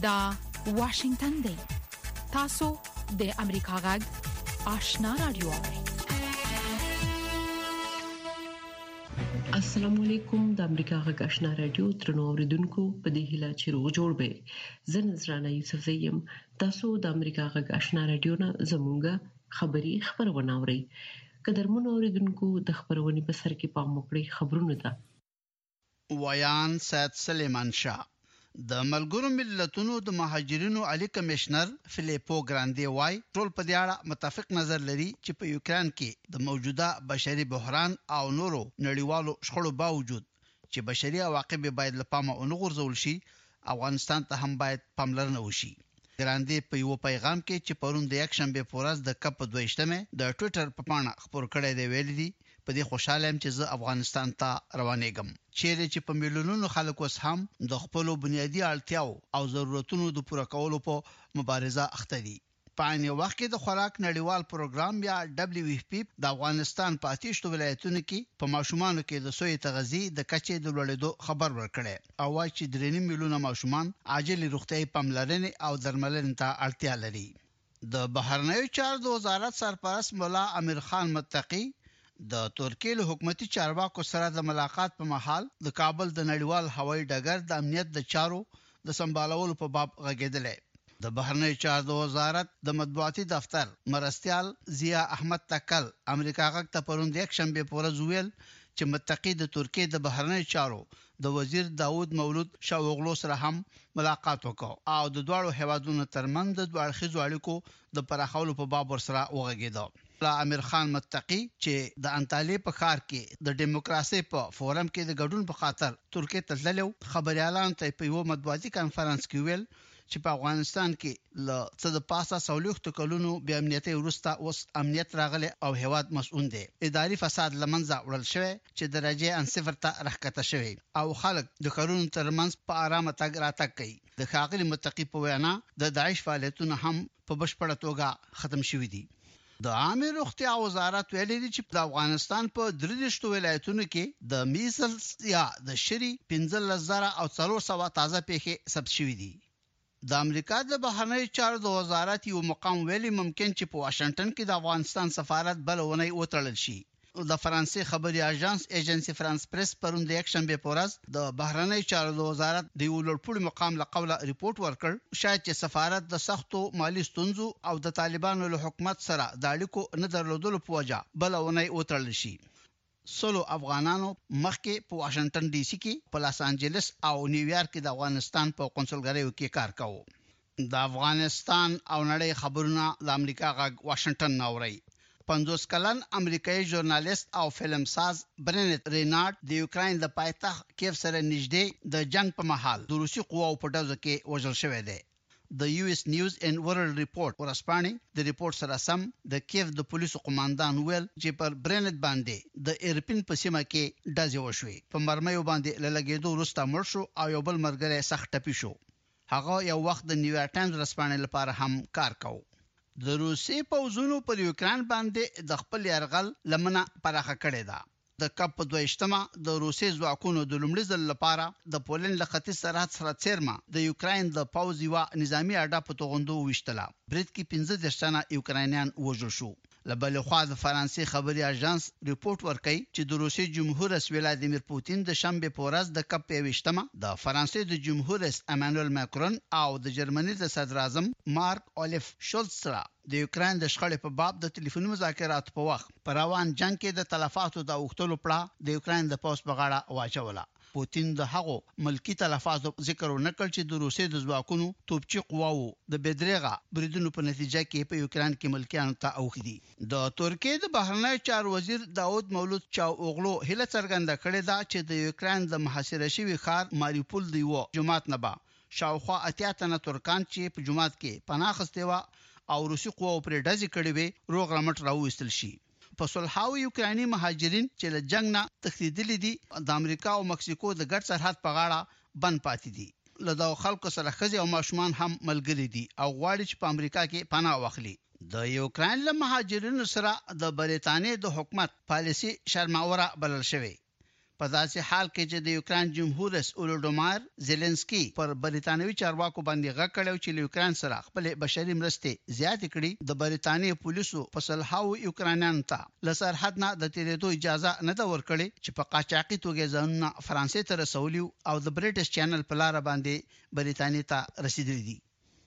دا واشنگتن دی. تاسو د امریکا غږ آشنا رادیو. السلام علیکم. د امریکا غږ آشنا رادیو ترنو اوریدونکو په دې هیله چې روغ جوړ به. زه نذرانه یوسف زیم. تاسو د امریکا غږ آشنا رادیو نه زموږه خبرونه اورئ. قدرمن اوریدونکو د خبرونې په سر کې پام وکړئ. خبرونه ده ویان سید سلیمان شاه. د ملګرو ملتونو د مهاجرینو عالی کمشنر فلیپو ګراندي وای ټول په دې اړه متفق نظر لري چې په یوکران کې د موجوده بشري بحران او نورو نړیوالو شخړو باوجود چې بشري عواقب باید له پامه ونغورځول شي، افغانستان ته هم باید پاملرنه وشي. ګراندي په یو پیغام کې چې پرون د یک شنبه په ورځ د کپ 22مه د ټوئیټر په پاڼه خبر کړی دی ویلي دي په دې خوشاله يم چې زه افغانستان ته روانېږم، چیرې چې په میلیونونو خلک اوس هم د خپل بنیادی اړتیاو او ضرورتونو د پوره کولو په مبارزه اخته دي. په عین وخت کې د خوراک نړیوال پروګرام یا WFP د افغانستان په 8 ولایتونو کې په ماشومانو کې د سوی تغذیه د کچې د لوړېدو خبر ورکړي او وايي چې 3 میلیونه ماشومان عاجل روغتیايي پاملرنې او درملنې ته اړتیا لري. د بهرنیو چارو وزارت سرپرست مولا امیر خان متقی د ترکیې له حکومتي چارواکو سره د ملاقات په مهال د کابل د نړیوال هوایي ډګر د امنیت د چارو د سمبالولو په باب غږېدل. د بهرنیو چارو وزارت د مطبوعاتي دفتر مرستيال ضیا احمد تکل امریکا غږ ته پرون د یک شنبه په ورځ ویل چې متقی د ترکیې د بهرنیو چارو د وزیر داوود مولود شاوغلو سره هم ملاقات وکړ او د دوه هیوادونو ترمنځ د دوه اړخیزو اړیکو د پراخولو په باب ورسره وغږېد. امیر خان متقی چې د انټالیه په ښار کې د دیموکراسي په فورم کې د ګډون په خاطر ترکیه ته تللو خبريالان ته په یو مطبوعاتي کانفرنس کې ویل چې په افغانستان کې ل څه د پاسه سولېخت کلونو بیا امنیتي ورسته اوس امنیت راغله او هواد مسؤل دي. اداري فساد لمنځه وړل شوی چې درجه ان صفر ته راکته شوی او خلک د قانون ترمنځ په آرامه تګ راتګ کوي. د ښاغلي متقی په وینا د داعش فعالیتونه هم په بشپړه توګه ختم شوي دي. د عامه روغتیا وزارت ویلي دی چې د افغانستان په 13 ولایتونو کې د میسلز یا د شری 15000 او 400 تازه پیښې ثبت شوې دي. د امریکا د بهرنیو چارو د وزارت یو مقام ویلي ممکن چې په واشنگټن کې د افغانستان سفارت بلونه وتړل شي. د فرانسې خبري اژانس ایجنسی فرانس پریس پرون د یک شنبه په ورځ د بهرنیو چارو د وزارت د یو لوړپوړي مقام له قوله ریپورت ورکړ شاید چې سفارت د سختو مالی ستونزو او د طالبانو له حکومت سره د اړیکو نه درلودلو په وجه بلونه وتړل شي. سلو افغانانو مخکې په واشنگټن ډي سي کې په لاس انجلس او نیویارک کې د افغانستان په قونسلګریو کې کار کاوه. د افغانستان او نړۍ خبرونه د امریکا غږ واشنگټن ناوړي. 50 کلن امریکایي ژورنالیست او فلم ساز برنت رینارد د یوکرين د پایتخت کیف سره نږدې د جنگ په مهال د روسي قواو په ډزو کې وژل شوی دی. د US نیوز اینڈ ورلد ریپورت ورسپانې د ریپورت سره سم د کیف د پولیسو قوماندان ویل چې پر برنت باندې د ایرپین په سیمه کې ډزې وشوې. په مرمیو باندې لګېدو وروسته مړ شو او یو بل مرګره سخت ټپي شو. هغه یو وخت د نیویارک ټایمز ورسپانې لپاره هم کار کاوه. د روسي پوځونو پر یوکران باندې د خپل یرغل لمنه پراخه کړې ده. د کپ 22مه د روسي ځواکونو د لومړي ځل لپاره د پولند له ختیځ سرحد سره څیرمه د یوکرين د پوځ یو نظامی اډه په توغندو وشتله. برید کې 15 تنه یوکرانیان وژل شو. لبل خو د فرانسې خبري اژانس ریپورت ورکړي چې د روسي جمهور رئیس ولادیمیر پوتین د شنبه په ورځ د کپ 22مه د فرانسې د جمهور رئیس امانوئل ماکرون او د جرمني د صدر اعظم مارک الیف شولز سره د یوکرين د شخړې په باب د ټلیفوني مذاکراتو په وخت پر روان جنگ کې د تلفاتو د اوختلو پړه د یوکرين د پوس په غاړه واچوله. پوتین د هغو ملکی تلفاتو ذکر ونکړ چې د روسي د ځواکونو توپچي قواو د بدرېغه بریدونو په نتیجه کې په یوکرين کې ملکیانو ته اوخدي. د ترکیې د بهرنیو چارو وزیر داوود مولود چاوغلو هله څرګنده کړې ده چې د یوکرين د محاصره شوی ښار ماریوپول دی و جماعت نه با شاوخوا 80 تنه ترکان چې په جماعت کې پناه اخیستي و او روسي قواو پر ډزې کړې وي روغ رمټ راوېستل شي. په صلحاو یوکراني مهاجرین چې له جنگ نه تښتیدلي دي د امریکا او مکسیکو د ګډ سرحد په غاړه بند پاتې دي. له دا خلکو سره ښځې او ماشومان هم ملګري دي او غواړي چې په امریکا کې پناه واخلي. د یوکرين له مهاجرینو سره د بریټانیې د حکومت پالیسي شرماوره بلل شوی. په داسې حال کې چې د یوکران جمهور رئیس اولودومار زيلنسکي پر بریټانوي چارواکو باندې غږ کړو چې یوکران سره خپل بشري مرستې زیات کړي، د بریټانیې پولیسو په سلهاو یوکرانیان ته له سرحد نه د تیریدو اجازه نه ده ورکړې چې په قاچاقي توګه ځانونه فرانسې ته رسولي او د بریټیش چینل په لار باندې بریټانیې ته رسیدلي دي.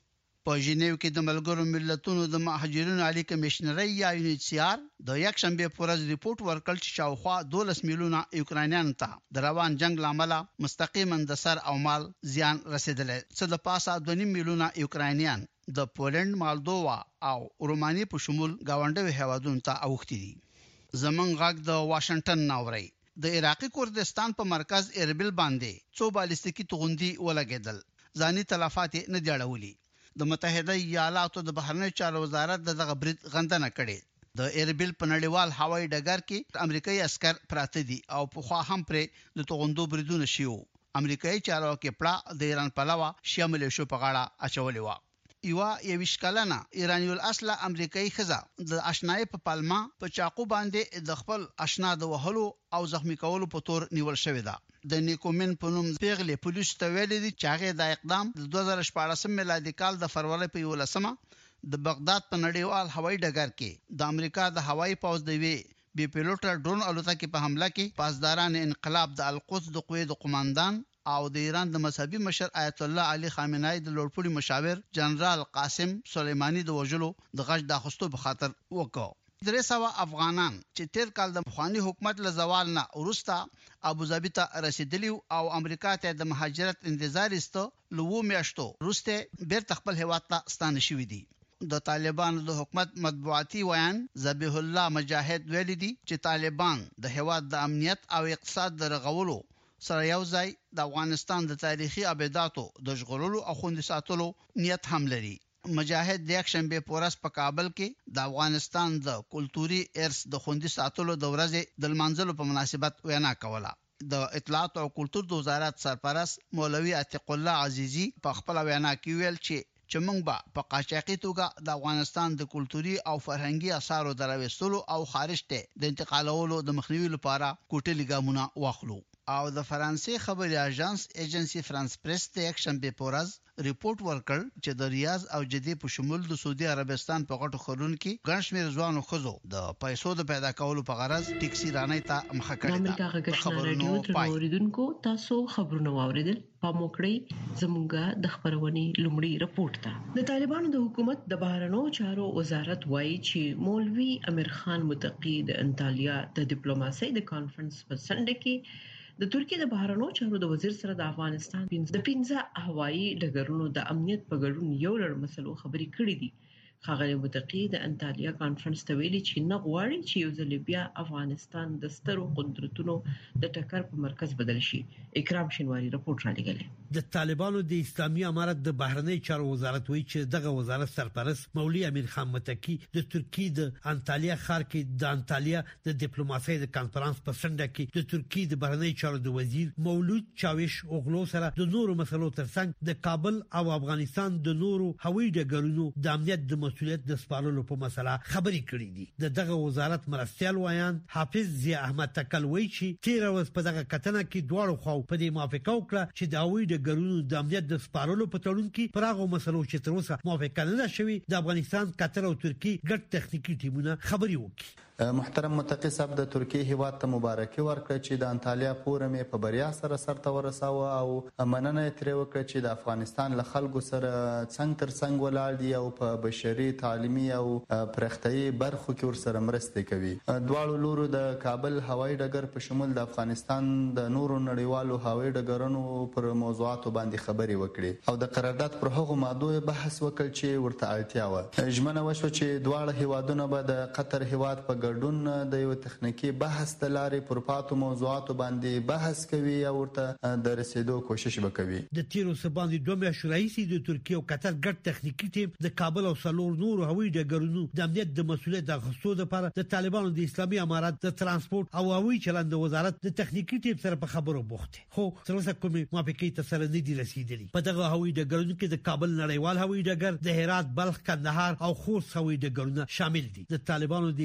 په ژنیو کې د ملګرو ملتونو د مهاجرینو عالی کمشنري یا UNHCR د یک شنبه پورز ریپورت ورکړ چې شاوخوا 12 میلیونه یوکرانیان ته د روان جنگ لامل مستقیما د سر او مال زیان رسیدلی، څه د پاسه 2 میلیونه یوکرانیان د پولند، مالدووا او رومانیې په شمول گاونډي هیوادونو ته اوښتي دي. زمون غږ د واشنگټن ناوړی د عراقي کردستان په مرکز اربیل باندې څو بالستیکي توغندي ولګیدل، ځاني تلفات نه جوړولي. د متحده ایالاتو د بهرنی چارو وزارت دغه برید غندنه کړې. د اربیل په نړیوال هوایي ډګر کې امریکایي عسكر پراته دي او په خوا هم پرې د توغندو بریدونه شیو. امریکایي چارواکي پړه د ایران پلوه شامل شو په غاړه اچولې و. یو 21 کلنه ایرانی الاصل امریکایي خزه د آشنای په پالما په چاقو باندې د خپل آشنا د وهلو او زخمی کولو په تور نیول شوې ده. د نیکومن په نوم پیغلې پولیس ته ویلي دي چې هغه د اقدام د 2014 میلادي کال د فروری په 11مه د بغداد په نړیوال هوایي ډګر کې د امریکا د هوایي پوځ د وی بي پیلوټ ډرون الوتکې په حمله کې پاسداران انقلاب د القدس د قوې د قوماندان او د ایران د مذهبي مشر آیت الله علي خامنه‌ای د لوړپوړي مشاور جنرال قاسم سلیمانی د وژلو د غږ د اخستو په خاطر وکړ. 300 افغانان چې تیر کال د خواني حکومت له زوال نه وروسته ابوظبي ته رسیدلی او امریکا ته د مهاجرت انتظار ایستو لوو میاشتو وروسته بیرته خپل هیواد ته ستانه شوی دي. د طالبانو د حکومت مطبوعاتي ویان ذبیح الله مجاهد ویلي دي چې طالبان د هیواد د امنیت او اقتصاد د رغولو سره یو ځای د افغانستان د تاریخي ابعاداتو د ژغورلو او خوندي ساتلو نیت هم لري. مجاهد د یک شنبه پورس په کابل کې د افغانستان د کلتوري ارث د خوندي ساتلو د ورځې د منځلو په مناسبت وینا کوله. د اطلاعات او کلتور د وزارت سرپرست مولوي عتیق الله عزیزی په خپل وینا کې ویل چې موږ په قاچاقي توګه د افغانستان د کلتوري او فرهنګي اثارو درويستلو او خارج ته د انتقالولو د مخنیوي لپاره کوټلي ګامونه واخلو. او د فرانسې خبري اژانس ایجنسی فرانس پریس ته یک شنبه پورز ریپورت ورکړ چې د ریاض او جدې په شمول د سعودي عربستان په غټو خلونو کې ګڼشمیر ځوانو خزو د پیسو د پیدا کولو په غرض ټیکسي رانه ته مخه کړې ده. خبرونو اوریدونکو تاسو خبرونه واوریدل په موکړی زموږه د خبرونې لومړی رپورت ده. د طالبانو د حکومت د بهرنیو چارو وزارت وایي چې مولوي امیر خان متقی د انطالیا د ډیپلوماسۍ د کانفرنس په سنډه کې د ترکیه د بهرنیو چارو د وزیر سره د افغانستان د 15 هوایي ډګرونو د امنیت په ګډون یو لړ مسلو خبرې کړې دي. ښاغلی متقی د انطالیا کانفرنس ته ویلي چې نه غواړي چې یو ځل بیا افغانستان د سترو قدرتونو د ټکر په مرکز بدل شي. اکرام شینواری رپورت را لګلې. د طالبانو د اسلامي امارت د بهرنی چارو وزارت وایي چې دغه وزارت سرپرست مولوي امیر خان متقی د ترکیه د انطالیا ښار کې د انطالیا د ډیپلوماسۍ د کانفرنس په سنډه کې د ترکیه د بهرنی چارو د وزیر مولود چاوش اوغلو سره د نورو مسلو ترڅنګ د کابل او افغانستان د نورو هوایي ډګرونو د امنیت د مسؤلیت د سپارلو په مسله خبرې کړې دي. دغه وزارت مرستيال وایان حافظ ضیاء احمد تکل وایي چې 13 ورځې په دغه کتنه کې دواړو خو په دې موافقه وکړه چې د هوایي ډګرونو د امنیت د سپارلو په تړون کې پراغو مسلو چې تر اوسه موافقه نه شوي د افغانستان، قطر او ترکیه ګډ تخنیکی ټیمونه خبرې وکړي. محترم متقی صاحب د ترکیه هیواد ته مبارکي ورکړه چې د انطالیا فورم په بریا سره سرته ورساوه او مننه ترې وکړه چې د افغانستان له خلکو سره څنګ تر څنګ ولاړ دي او په بشري، تعلیمي او پرختیايي برخو کې ورسره مرسته کوي. دواړو لورو د کابل هوایي ډګر په شمول د افغانستان د نورو نړیوالو هوایي ډګرونو پر موضوعاتو باندې خبرې وکړي او د قرارداد پر هغو مادو بحث وکړ چې ورته اړتیا و. ژمنه وشوه چې دواړه هیوادونه به د قطر هیواد په ګډون د یو تخنیکی بحث د لارې پر پاتو موضوعاتو باندې بحث کوي او ورته د رسیدو کوشش وکوي. د تیرو سباندې 2 میاشتې راهیسې د ترکیه او قطر ګډ تخنیکی ټیم د کابل او سلور نور هوایي ډګرونو د امنیت د مسؤلیت د اخیستو لپاره د طالبانو د اسلامي امارت د ترانسپورت او هوایي چلند وزارت د تخنیکی ټیم سره په خبرو بوخت. خو تر اوسه کومه موافقه ته سره نه دي رسیدلي. په دغه هوایي ډګرونو کې د کابل نړیوال هوایي ډګر، د هرات، بلخ، کندهار او خوست هوایي ډګرونه شامل دي. د طالبانو د اسلامي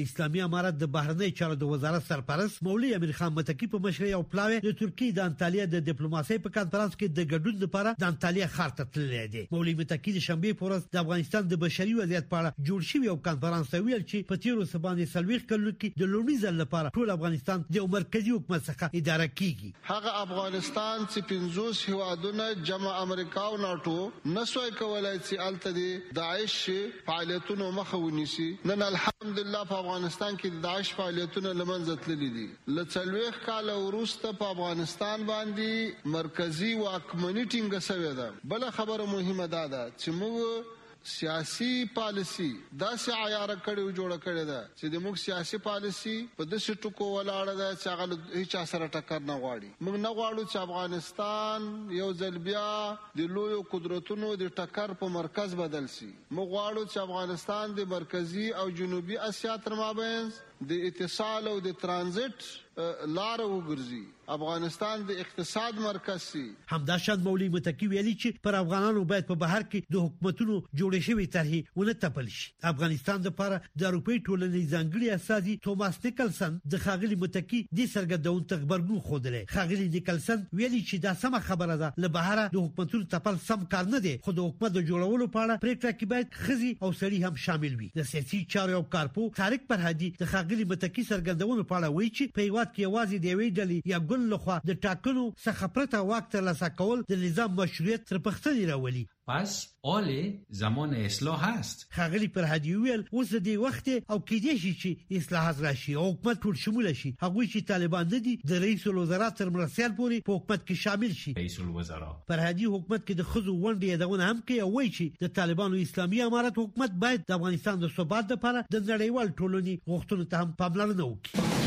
امارت د بهرنی چارو د وزارت سرپرست مولوي امیر خان متکی په مشرۍ او پلاوی د ترکیه د انټالیا د ډیپلوماسۍ په کانفرنس کې د ګډون لپاره د انټالیا ښار ته تللی دی. مولوي متکی د شنبه په ورځ د افغانستان د بشري وضعیت په اړه جوړ شوی یو کانفرنس ته ویل چې په تیرو سبانې سلويخ کلو کې د لومړي ځل لپاره ټول افغانستان د مرکزی حکومت څخه اداره کیږي. هغه افغانستان چې 50 هیوادونه جمع امریکا او ناتو نسوي کولای چې الته داعش فعالیتونو مخه ونیسي. نن الحمدلله په افغانستان کې د داعش فعالیتونه لمنځه تللي دي. لڅلويخ کال وروسته په افغانستان باندې مرکزی واکمنۍ ټینګه شوې ده. بل خبره مهمه ده چې موږ سیاسي پالیسی داسې عیار کړو جوړ کړی ده چې د موږ سیاسي پالیسی په داسې ټکو ولاړه ده چې هغه هیڅ سره ټکر نه غواړي. موږ نه غواړو چې افغانستان یو ځل بیا د لویو قدرتونو د ټکر په مرکز بدل شي. موږ غواړو چې افغانستان د مرکزی او جنوبي اسیا تر مابین د اتصال او د ترانزیت لار وګرځي. افغانستان د اقتصاد مرکز سي. همداشان مولوي متکی ویلي چې پر افغانانو باید په بهر کې د حکومتونو جوړې شوی طرحې ونه تپل شي. افغانستان لپاره د اروپای ټولنې ځانګړي استازي توماس نیکلسن د خاغلی متکی د سرګردون تخبرګون خوده. خاغلی نیکلسن ویلي چې دا سم خبره ده له بهر د حکومتونو تپل سم کار نه دی. خو د حکومت د جوړولو په اړه پریکړه کې باید خزي او سړي هم شامل وي. د سیاسي چارو او کارپو طارق فرهادي د خاغلی متکی سرګردونو په اړه وایي چې په هیواد کې یوازې د وی ډلې یا ګل لخوا د ټاکنو څخه پرته واک ترلاسه کول د نظام مشروعیت تر پښتنې راولي. پس آل زمان اصلاح هست. خاغلی فرهادي ویل اوس د وخت او کېدې شي چې اصلاحات راشي او حکومت ټول شمول شي. هغه چې طالبان نه دي د رئیس الوزرا تر مرسیال پورې په حکومت کې شامل شي. رئیس الوزرا فرهادي حکومت کې د خزو ونډه یادونه هم کوي او وایي چې د طالبانو اسلامي امارت حکومت باید د افغانستان د ثبات لپاره د نړیوال ټولنې غوښتنو ته هم پاملرنه وکړي.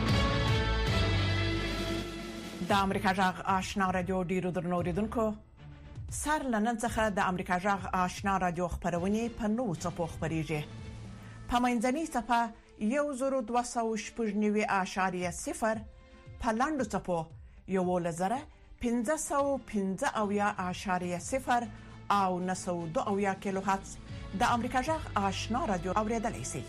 د امریکا جغ آشنا رادیو ډیرو درنو اوریدونکو سر لنن څخه د امریکا جغ آشنا رادیو خبرونه په نوو څپو خبريږي. په منځني صفه 1290.0 په لاندو څپو 1515.0 او 902 کیلو هرتز د امریکا جغ آشنا رادیو اوریدلای شئ.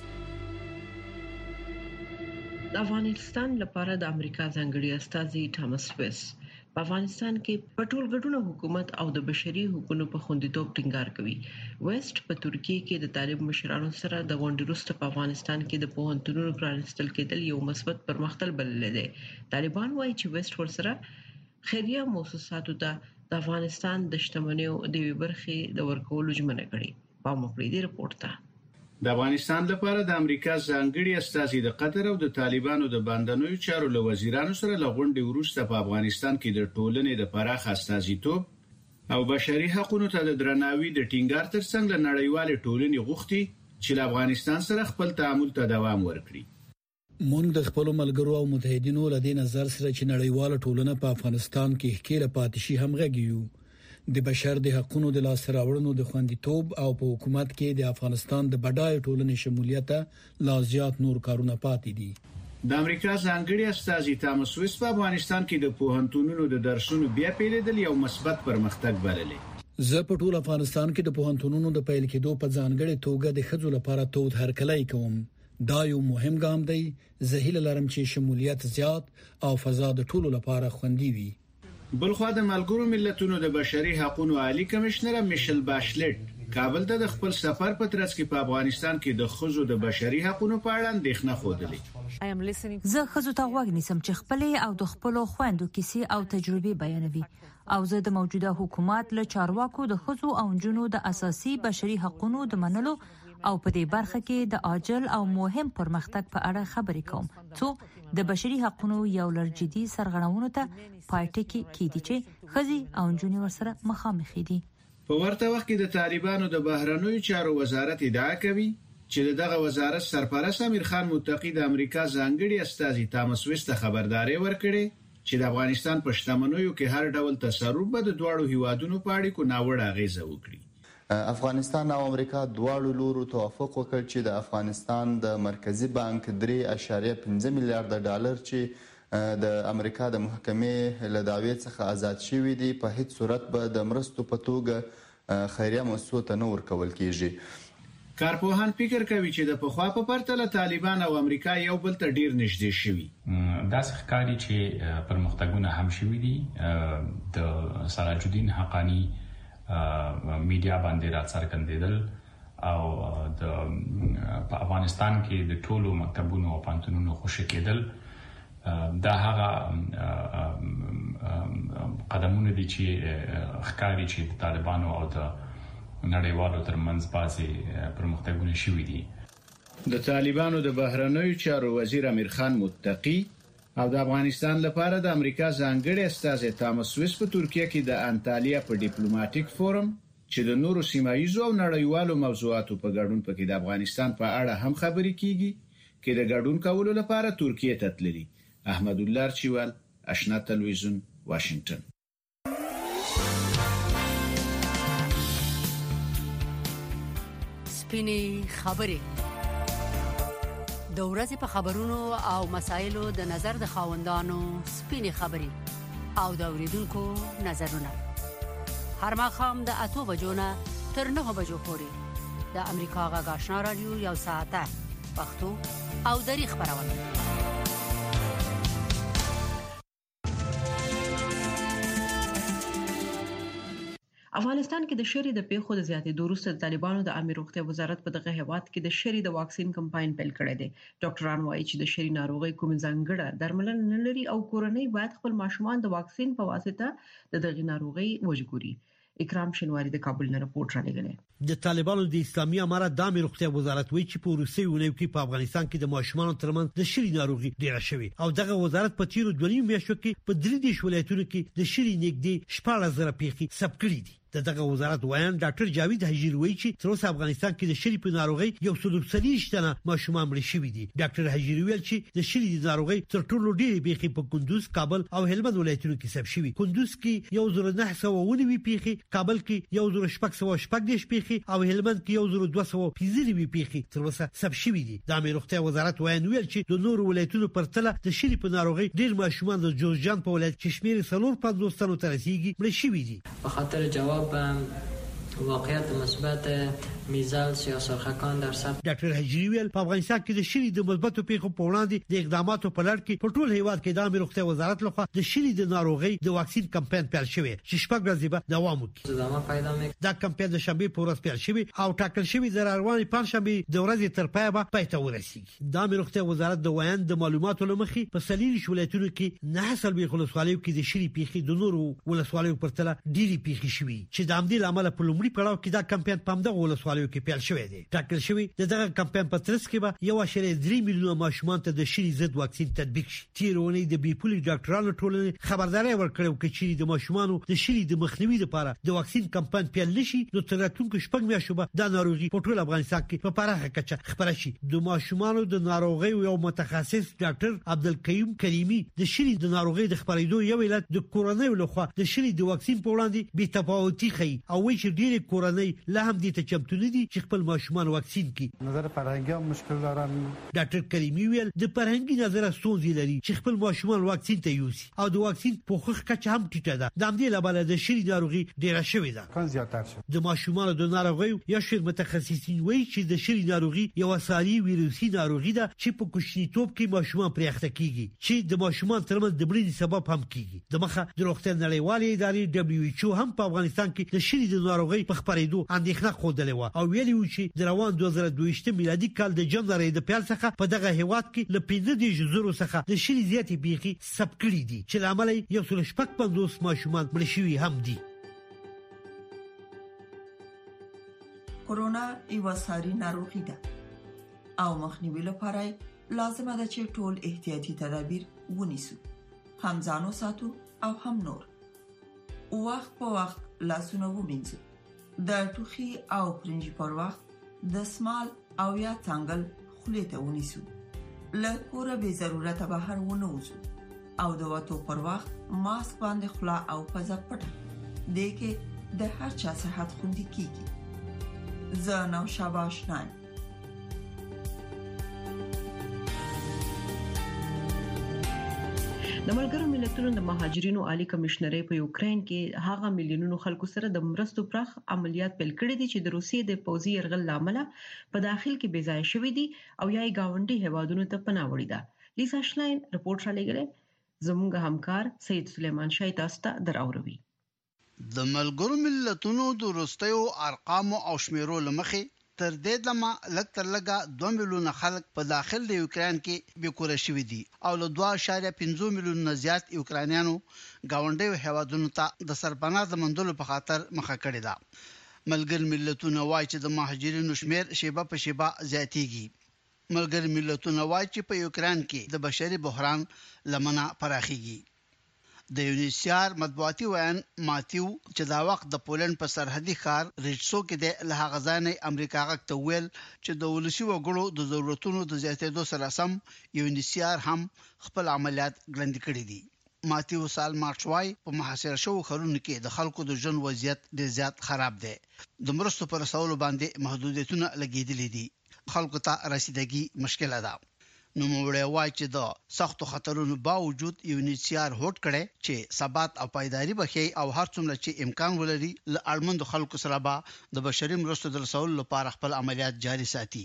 د افغانستان لپاره د امریکا ځانګړي استازي ټامس ویس په افغانستان کې په ټولګډونو حکومت او د بشري حقوقو په خوندیتوب ټینګار کوي. ویسټ په ترکیه کې د طالب مشرانو سره د غونډې وروسته په افغانستان کې د پوهنتونونو پرانستل کېدل یو مثبت پرمختګ بلل دي. طالبان وایي چې ویسټ ورسره خیریه مؤسساتو ته د افغانستان د شتمنیو د برخې د ورکولو ژمنه کړې. په مقریدي رپورت ته د افغانستان لپاره د امریکا ځانګړي استازي د قطر او د طالبانو د باندنوي چارو له وزیرانو سره لغونډې وروسته په افغانستان کې د ټولنې د پراخ استازیتوب او بشري حقوقو ته د درناوي د ټینګار ترڅنګ له نړیوال ټولنې غوښتي چې له افغانستان سره خپل تعامل ته دوام ورکړي. مونږ د خپل ملګرو او متحدینو له دې نظر سره چې نړیوال ټولنه په افغانستان کې ښکیله پاتې شي همغږیو. د بشر د حقوقو د لاسته راوړنو د خوندیتوب او په حکومت کې د افغانستان د بډای ټولنې شمولیت لا زیات نور کارونه پاتې دي. د امریکا ځانګړي استازي ټامس ویس په افغانستان کې د پوهنتونونو د درسونو بیا پیلېدل یو مثبت پرمختګ بللی. زه په ټول افغانستان کې د پوهنتونونو د پیل کېدو په ځانګړي توګه د خځو لپاره تود هرکلی کوم. دا یو مهم ګام دی. زه هیله لرم چې شمولیت زیات او فضا د ټولو لپاره خوندي وي. بلخوا د ملګرو ملتونو د بشري حقوقو عالی کمشنر میشل باشلټ کابل ته د خپل سفر په ترڅ کې په افغانستان کې د خزو د بشري حقوقو په اړه اندېښنه خوده. زه خزو ته غوږ نیسم چې خپل او د خپل خويندو کیسې او تجربې بیانوي او زه د موجوده حکومت له چارواکو د خزو او جنونو د اساسي بشري حقوقو د منلو او په دې برخه کې د عاجل او مهم پرمختګ په اړه خبرې کوم څو د بشري حقوقو یو لړ جدي سرغړونو ته پاتې کېدي چې خزي او جنونو ورسره مخامخ دي. په ورته وخت کې د طالبانو د بهرنیو چارو وزارت ادعا کوي چې دغه وزارت سرپرست امیر خان متقی د امریکا ځانګړي استازي ټامس ویس ته خبرداري ورکړي چې د افغانستان په شتمنیو کې هر ډول تصرف به د دوړو هیوادونو په اړیکو ناوړه اغیزه وکړي. افغانستان او امریکا دواړو لورو توافق وکړ چې د افغانستان د مرکزی بانک 3.5 میلیارډ ډالر چې د امریکا د محکمې له دعوی څخه آزاد شوی دي په هیڅ صورت به د مرستو په توګه خیریه مؤسسو ته نه ورکول کیږي. کارپوهان فکر کوي چې د پخوا په پرتله طالبان او امریکا یو بل ته ډیر نږدې شوي. دا ښکاري چې پرمختګونه هم شوي دي. د سراج الدین حقانی میډیا باندې راڅرګندېدل او په افغانستان کې د ټولو مکتبونو او پانتونونو خوشی کېدل دا هغه قدمونه دي چې ښکاري چې د طالبانو او د نړیوالو ترمنځ بازي پرمختګونه شوي دي. د طالبانو د بهرنیو چارو وزیر امیر خان متقی او د افغانستان لپاره د امریکا ځانګړي استازي تامس ویس په ترکیه کې د انټالیا په ډیپلوماټیک فورم چې د نورو سیمایي او نړیوالو موضوعاتو په ګډون پکې د افغانستان په اړه هم خبرې کیږي کې د ګډون کولو لپاره ترکیه ته تللي. احمد الله چوال، آشنا تلویزیون، واشنگټن. سپینې خبرې د ورځې په خبرونو او مسایلو د نظر د خاوندانو سپینې خبرې او د اوریدونکو نظرونه هر ماښام د 8 بجو نه تر 9 بجو پورې د امریکا غږ آشنا رادیو یو ساعته پښتو او دری خبرونه. افغانستان کې د شری د پیښو د زیاتې وروسته د طالبانو د عامه روغتیا وزارت په دغه هیواد کې د شری د واکسین کمپاین پیل کړی دی. ډاکټران وایي چې د شری ناروغي کوم ځانګړی درملنه نه لري او کورنۍ باید خپل ماشومان د واکسین په واسطه د دغه ناروغي وژغوري. اکرام شینواری د کابل نه راپورټ راغلی. د طالبانو د اسلامي امارات د عامه روغتیا وزارت وایي چې په روسي ونیو کې په افغانستان کې د ماشومان ترمنځ د شری ناروغي ډیره شوې او دغه وزارت په تیرو 2 میاشتو کې په 3 ولایتونو کې د شری نږدې 14,000 پیښې ثبت کړې دي. دغه وزارت وایي ډاکټر جاوید حجیر وایي چې تر اوسه افغانستان کې د شری په ناروغي یو څلور تنه ماشومان مړ شوي دي. ډاکټر حجیر ویل چې د شری د ناروغي تر ټولو ډېرې پیښې په کندوز، کابل او هلمند ولایتونو کې ثبت شوي. کندوز کې 1990 پیښې، کابل کې 1610 پیښې او هلمند کې 1215 پیښې تر اوسه ثبت شوي دي. د عامه روغتیا وزارت وایي چې د نورو ولایتونو پرتله د شری په ناروغي ډېر ماشومان د جوزجان په ولایت کې شمیر 350 تنو ته رسیدي مړ شوي دي. به خاطر جواب واقعیت مثبت میزلز یا سرخکان در سطح. ډاکټر حجری ویل په افغانستان کې د شری د مثبتو پیښو په وړاندې د اقداماتو په لړ کې په ټول هیواد کې د عامه روغتیا وزارت لخوا د شری د ناروغي د واکسین کمپاین پیل شوی چې شپږ ورځې به دوام وکړي. دا کمپاین د شنبه په ورځ پیل شوی او ټاکل شوی د رواني پنځشنبه د ورځې تر پایه به پای ته ورسیږي. د عامه روغتیا وزارت د وایي د معلوماتو لمخې په سلیری ولایتونو کې نه حاصل به خلصوالو کې د شری پیښې د نورو ولسوالو پرتله ډېری پیښې شوي چې د عمدي عمل په لومړي پړاو کې دا کمپاین په همدغه ولسوالو کې پیل شوی دی. ټاکل شوی دغه کمپاین په ترڅ کې به 1.3 میلیونه ماشومان ته د شری ضد واکسین تطبیق شي. تیرونی د بیپولي ډاکټرانو ټولنې خبرداري ورکړه چې د ماشومانو د شری د مخنیوي لپاره د واکسین کمپاین پیل نشي نو تر راتلونکو شپږ میاشتو به د ناروغي په ټول افغانستان کې په پراخه کچه خبره شي. د ماشومانو د ناروغي یو متخصص ډاکټر عبدالقیوم کریمی د شری د ناروغي د خبرېدو یو علت د کورونای لخوا د شری د واکسین په وړاندې بې تفاوتي ښيي او وایي چې ډېر کورنۍ لا هم دې ته چمتو نه دي چې خپل ماشومان واکسین کړي. نظر فرهنګي مشکل دارن. ډاکټر کریمی ویل د فرهنګي نظر ستونزې لري چې خپل ماشومان واکسین ته یوسي او د واکسین په خوخ کچه هم ټیټه ده. د همدې لپاره د شری ناروغي ډیره شوې ده. کله زیاتره شو. د ماشومان د ناروغي یا شر متخصصین وایي چې د شری ناروغي یو ساري ویروسي ناروغي ده چې په کوچنیتوب کې ماشومان پرې اخته کیږي چې د ماشومان ترمنځ د بلې سبب هم کیږي. د مخه د روغتیا نړیوالې ادارې WHO هم په افغانستان کې د شری د ناروغي په خبرېدو اندېښنه خوده او ویلي و چې د روان 2022 میلادي کال د جنوري د پیل څخه په دغه هیواد کې ل 15,000 څخه د شری زیاتې پیښې ثبت کړي دي چې لامل یې 150 ماشومان مړ شوي هم دي. کورونا یو ساري ناروغي ده او مخنیوي لپاره لازمه ده چې ټول احتیاطي تدابیر ونیسو، هم ځانو ساتو او هم نور. وخت په وخت لاسونه ومینځو، د ټوخي او پرنجي پر وخت د سمال او یا څنګل خولې ته ونیسو، له کوره به ضرورت بهر ونه وځو او د وټو پر وخت ماسک باندې خلا او پزه پټه دې کې د هر چا صحت خوندي کیږي. زه نو شاباش نایم. د ملګرو ملتونو د مهاجرینو عالی کمشنري په یوکرين کې هغه میلیونونو خلکو سره د مرستو پراخ عملیات پیل کړي دي چې د روسیې د پوځي يرغل لامل په داخل کې بې ځای شوې دي او یای گاونډي هوادونو ته پناه وړي ده. لیسا شلاین رپورت را لګره زموږ همکار سید سلیمان شاه تاسو ته دراوروي. د ملګرو ملتونو د وروستیو ارقام او شمیرو لمخې تر دې دمه لکتر لګا 2 میلیونه خلک په داخل د یوکرين کې بیکوره شوي دي او له 2.5 میلیونه زیات یوکرانیانو گاونډي هوادونو ته د سرپناه د مندلو په خاطر مخه کړې ده. ملګر ملتونه وايي چې د مهاجرینو شمیر شیبه په شیبه زیاتېږي. ملګر ملتونه وايي چې په یوکرين کې د بشري بحران لمنه پراخيږي. د یونیسیار مطبوعاتي ویان ماتیو چې دا وخت د پولند په سرحدي ښار ریچسو کې د لهغزانې امریکا غاکته ویل چې د ولسی وګړو د ضرورتونو د زیاتېدو سره سم یونیسیار هم خپل عملیات ګړندې کړي دي. ماتیو سال مارچوای په محاصره شو خرونو کې د خلکو د ژوند وضعیت ډېر زیات خراب دی. د مرستو پر رسولو باندې محدودیتونه لګیدلې دي. خلکو ته رسیدګي مشکله ده. نو موږ وایو چې د سختو خطرونو باوجود یونیسیار هوټ کړي چې ثبات او پایداری بخي او هر څومره چې امکان ولري ل اړمند خلکو سره به د بشري مرستو د رسول لپاره خپل عملیات جاري ساتي.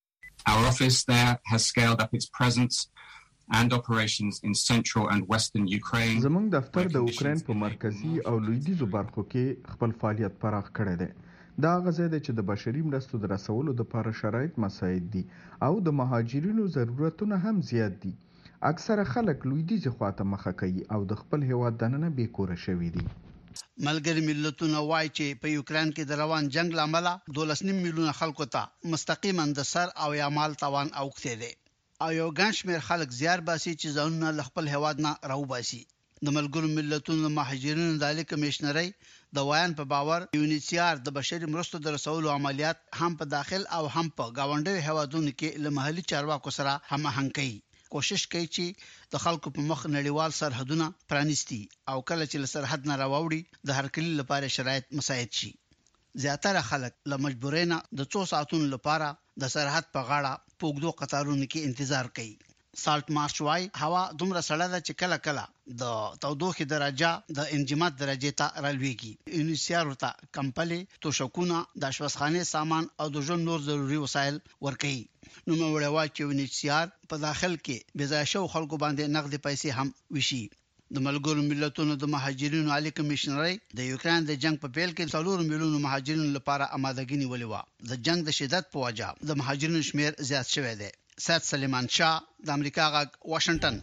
Our office there has scaled up its presence and operations in central and western Ukraine. زموږ دفتر د اوکرين په مرکزی او لویدیځو برخو کې خپل فعالیت پراخ کړی دی. دا غزه ده چې د بشري مرستو د رسولو لپاره شرایط مساعد دي او د مهاجرینو ضرورتونه هم زیات دي. اکثره خلک لویدیځ خواته مخه کوي او د خپل هیواد دننه بیکوره شوي دي. ملګری ملتونه وايي چې په یوکرين کې د روان جنگ لامل 12 میلیونه خلکو ته مستقیما د سر او یا مال تاوان اوخته دي او یو ګڼ شمېر خلک زیار باسي چې ځانونه خپل هیواد نه راوباسي. د ملګرو ملتونو مهاجرینو د عالی کمشنري د ویان په باور یونیسیار د بشري مرستو د رسولو عملیات هم په داخل او هم په گاونډي هوادونو کې له محلي چارواکو سره هماهنګ کوي. کوشش کوي چې د خلکو په مخ نړیوال سرحدونه پرانیستي او کله چې له سرحد نه راوړي د هرکلی لپاره شرایط مساعد شي. زیاتره خلک له مجبورینه د 2 ساعتونو لپاره د سرحد په غاړه پوګدو قطارونو کې انتظار کوي. سالت مارچ وای هوا دومره سړه ده چې کله کله د تودوخه درجه د انجماد درجه ته رالويږي. یونیسیار ورته کمپلې توشکونه د اشپزخانه سامان او د ژوند نور ضروري وسایل ورکړي. نو موږ وایو چې یونیسیار په داخل کې بځای شو خلکو باندې نقد پیسې هم وشي. د ملګرو ملتونو د مهاجرینو عالی کمشنري د یوکرين د جنگ په پیل کې 4 میلیونه مهاجرینو لپاره آمادګي نیولې و. د جنگ د شدت په وجه د مهاجرینو شمیر زیات شوی دی. سید سلیمان شاه د امریکا غږ واشنگټن.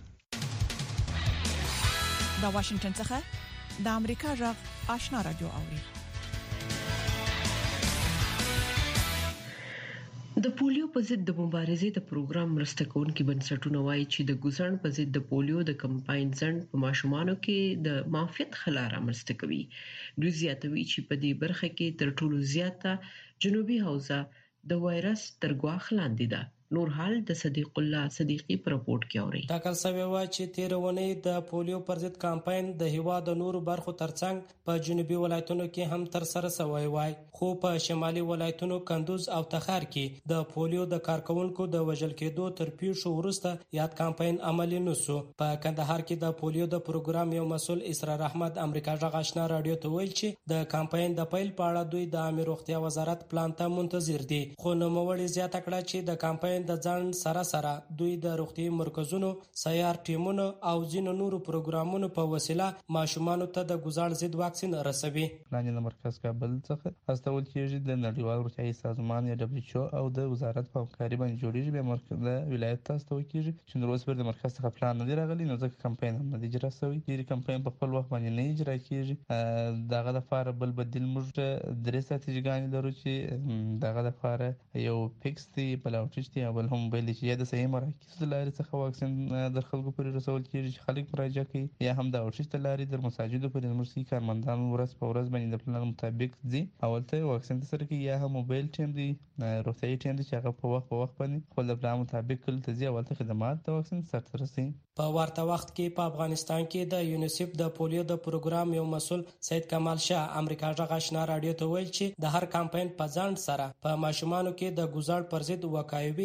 د واشنگټن څخه د امریکا غږ آشنا رادیو اوري. د پولیو په ضد د مبارزې د پروګرام مرسته کوونکي بنسټونه وايي چې د ګوزن په ضد د پولیو د کمپاین ځند په ماشومانو کې د معافیت خلاره مرسته کوي. دوی زیاتوي چې په دې برخه کې تر ټولو زیاته جنوبي حوزه د وایرس تر ګواښ لاندې ده. نور حال د صدیق الله صدیقی پر رپورت کې اوري. ټاکل شوی و چې 13 ونې د پولیو پر ضد کمپاین د هیواد د نورو برخو ترڅنګ په جنوبي ولایتونو کې هم تر سره شوی وای، خو په شمالي ولایتونو کندوز او تخار کې د پولیو د کارکونکو د وژل کېدو تر پیښو وروسته یاد کمپاین عملي نشو. په کندهار کې د پولیو د پروګرام یو مسول اسرار احمد امریکا غږ آشنا رادیو ته ویل چې د کمپاین د پیل په اړه دوی د امیر روغتیا وزارت پلان ته منتظر دي، خو نو موړي زیاته کړه چې د کمپاین د ځان سره دوی د روغتي مرکزونو، سیار ټیمونو او ځینو نورو پروګرامونو په وسیله ماشومانو ته د ګوزاړ ضد واکسین رسوي. لاندې د مرکز کابل څخه استول کېږي د نړیوال روغتیايي سازمان یا WHO او د وزارت په همکاري باندې جوړیږي. به مرکز د ولایت ته استول کېږي چې نور اوس پر د مرکز څخه پلان نه دی راغلی، نو ځکه کمپاین هم نه دی اجرا شوی. د کمپاین په خپل وخت باندې نه اجرا کېږي. دغه لپاره بل بدیل موږ درې استراتیژیګانې لرو چې دغه لپاره یو فکس دی، بل اوټریچ دی او بل هم موبایل چې یا د صحیح مراکز د لارې څخه واکسین در خلکو پورې رسول کېږي چې خلک مراجعه کوي، یا هم د اوټریچ د لارې در مساجدو پورې زموږ کارمندان ورځ په ورځ باندې د پلان مطابق ځي اول ته واکسین ترسره کوي، یا هم موبایل ټیم دی روغتیايي ټیم دی چې هغه په وخت باندې خپل د پلان مطابق کله ته ځي اول ته خدمات د واکسین سره رسي. په ورته وخت کې په افغانستان کې د یونیسف د پولیو د پروګرام یو مسول سید کمال شاه امریکا غږ آشنا رادیو ته ویل چې د هر کمپاین په ځان سره په ماشومانو کې د ګوزاړ پر ضد وقایوي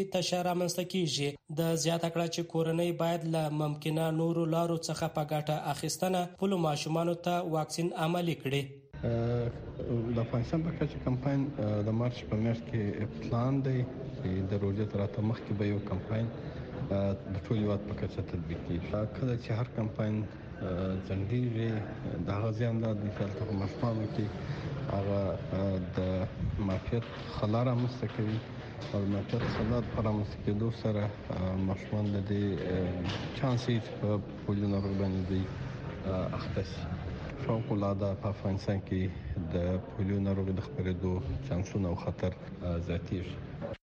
تشه رامنځته کیږي د زیاته کړه چې کورنۍ باید له ممکنه نورو لارو څخه په ګټه اخیستنه خپل ماشومان ته واکسین عملي کړي. د افغانستان په کچه کمپاین د مارچ په میاشت کې پلان دی چې د روزه تر اتمه مخکې به یو کمپاین د ټول هیواد په کچه تطبیق کیږي. کله چې هر کمپاین ځنډیږي د هغه زیان د دفاع په مفهوم کې هغه د معافیت خلا رامنځته کوي او معافیت خلا په رامنځته کېدو سره ماشومان د دې چانس یې په پولیو ناروغۍ باندې دی اخته شي. فوق العاده په افغانستان کې د پولیو ناروغۍ د خپرېدو چانسونه او خطر زیاتېږي.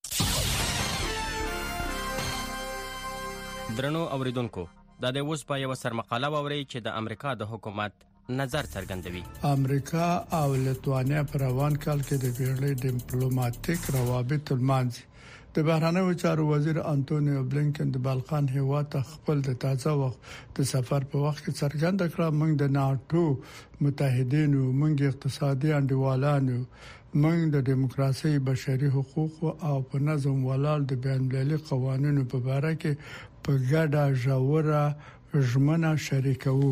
درنو اوریدونکو دا د اوس په یو سرمقاله ووري چې د امریکا د حکومت نظر څرګندوي. امریکا او لیتوانیا پر روان کال کې د پیړۍ ډیپلوماټیک روابط المانځي. د بهرنیو چارو وزیر انټونیو بلینکن د بالکان هیواد ته خپل د تازه وخت د سفر په وخت کې څرګنده کړه موږ د ناتو متحدینو، موږ اقتصادي انډیوالانو، موږ د دیموکراسي، بشري حقوقو او په نظم ولاړ د بین المللي قوانینو په اړه کې په ګډه ژوره ژمنه شریکو.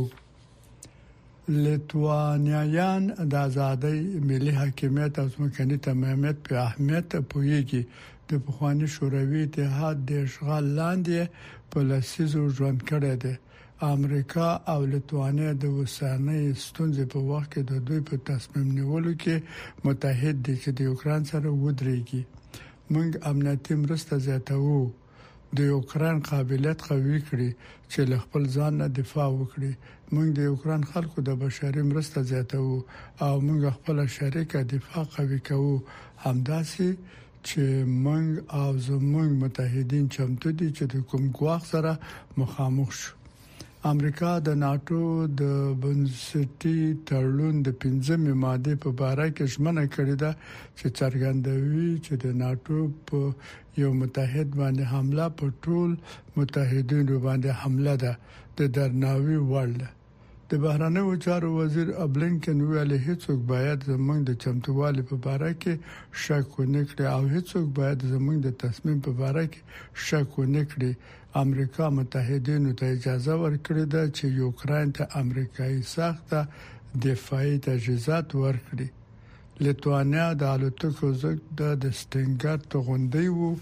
لیتوانیایان د آزادۍ، ملي حاکمیت او ځمکني تمامیت په اهمیت پوهیږي. د پخوانی شوروي اتحاد د اشغال لاندې په لسیزو ژوند کړی دی. امریکا او لیتوانیا د وسانې ستونزې په وخت کې د دوی په تصمیم نیولو کې متحد دي چې د یوکران سره ودرېږي. موږ امنیتي مرسته زیاتوو، د یوکران قابلیت قوي کړي چې له خپل ځان نه دفاع وکړي. موږ د یوکران خلکو د بشري مرسته زیاتوو او موږ خپل شریکه دفاع قوي کوو. همداسې چې موږ او زموږ متحدین چمتو دي چې د کوم ګواښ سره مخامخ شو. امریکا د ناتو د بنسټي تړون د 15 ماده په اړه کې ژمنه کړې ده چې څرګندوي چې د ناتو په یو متحد باندې حمله په ټول متحدینو باندې حمله ده د درناوي وړ ده. د بهرنیو چارو وزیر بلینکن ویل هیڅوک باید زموږ د چمتووالي په اړه کې شک ونه کړي او هیڅوک باید زموږ د تصمیم په اړه کې شک ونه کړي. امریکا متحدینو ته اجازه ورکړې ده چې یوکران ته امریکایي ساخته دفاعي تجهیزات ورکړي. لیتوانیا د الوتکو زګ د سټینګر توغندۍ وو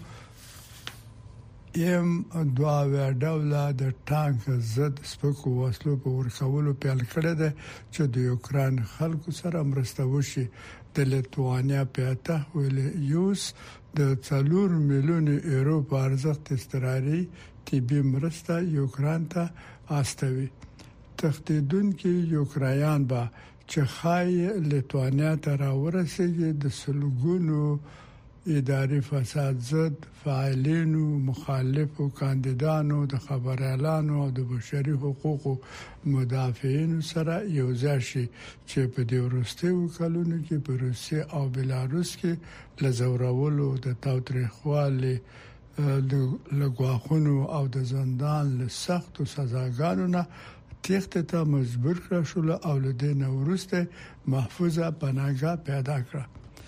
M2 ډوله د ټانک ضد سپکو وسلو په ورکولو پیل کړی دی چې د یوکران خلکو سره مرسته وشي. د لیتوانیا پایتخت ویلنیوس د 4 میلیون یورو په ارزښت اضطراري طبي مرسته یوکران ته استوي. تختیدونکو یوکرایان به چې خای لیتوانیا ته راورسېږي د سلګونو اداري فساد ضد فعالینو، مخالفو کاندیدانو، د خبريالانو او د بشري حقوقو مدافعینو سره یو ځای شي چې په دې وروستیو کلونو کې په روسیه او بلاروس کې لزورولو د تاوتریخوالي لګواخونو او د زندان له سختو سزاګانو نه تېښتې ته مجبور کړ شو او له دې نه وروسته محفوظه پناهګاه پیدا کړه.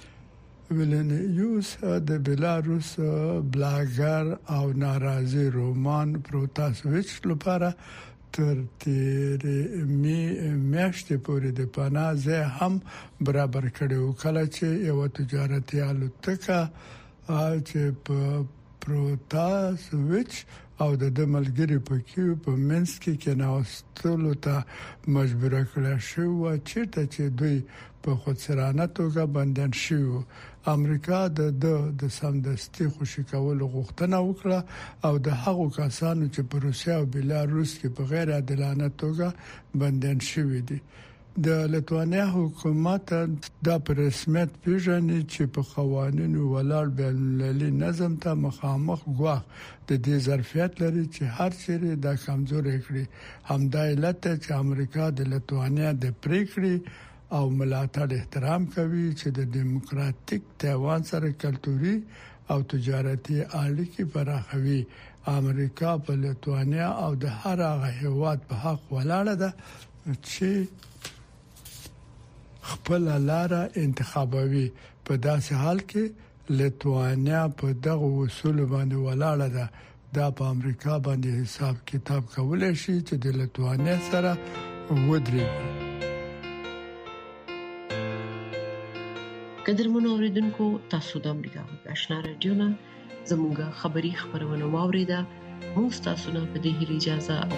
ویلنیوس د بلاروس بلاګر او ناراضي رومان پروتاسویچ لپاره تر تیرې میاشتې پورې د پناه ځای هم برابر کړو. کله چې یو تجارتي الوتکه چې په پروتاسویچ او د ملګری پکې په منځ کې ناستلو ته مجبور کړل شو چې دوی په خودسرانه توګه بندیان شو. امریکا د سمدستي خوشی کولو غوښتنه وکړه او د هغو کسانو چې په روسیه او بلاروس کې په غیر عادلانه توګه بندیان شوي دي. د لیتوانیا حکومت د رسمیت پیژني چې په قوانینو ولاړ بین المللي نظم ته مخامخ ګواښ د دې ظرفیت لري چې هر چیرې د کمزوري کړي. همدا علت چې امریکا د لیتوانیا د پریکړې او ملاتړ احترام کوي چې د دیموکراتیک تایوان سره کلتوري او تجارتي اړیکې پراخوي. امریکا په لیتوانیا او د هر هغه هیواد په حق ولاړه ده چې خپل لار انتخابوي. په داسې حال کې لتوانیا په دغه اصول باندې ولاړه ده دا په امریکا باندې حساب کتاب کولای شي چې د لتوانیا سره ودرېږي. قدرمنو اوریدونکو تاسو د امریکا غږ آشنا رادیو نه زموږه خبری خبرونه واوریده. موږ تاسو نه په دې هیله اجازه